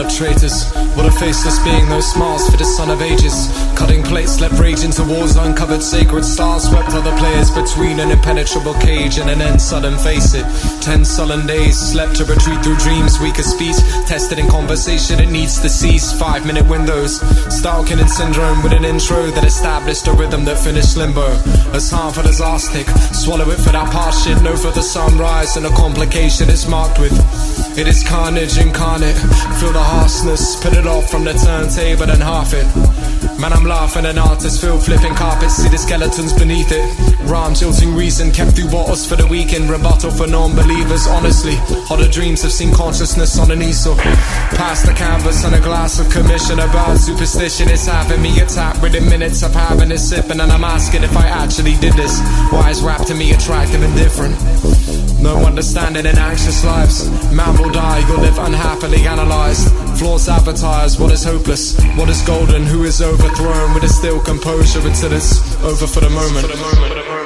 of traitors. What a faceless being, those smiles for the son of ages. Cutting plates, left rage into wars, uncovered sacred stars. Swept other players between an impenetrable cage and an end sudden face it. 10 sullen days, slept to retreat through dreams. Weaker speech, tested in conversation, it needs to cease. 5-minute windows, stalking in syndrome with an intro that established a rhythm that finished limbo. As harmful as arsenic, swallow it for that past shit. No further sunrise and a complication it's marked with. It is carnage incarnate. Feel the harshness, put it off from the turntable and half it. Man, I'm laughing, an artist feel flipping carpets. See the skeletons beneath it. Rhyme jilting reason, kept through bottles for the weekend. Rebuttal for non-believers, honestly. Other dreams have seen consciousness on an easel. Past the canvas and a glass of commission. About superstition, it's having me attacked within minutes of having a sip. And I'm asking if I actually did this. Why is rap to me attractive and different? No understanding in anxious lives. Man will die, you'll live unhappily analysed. Flaws advertised, what is hopeless, what is golden, who is overthrown with a still composure until it's over for the moment.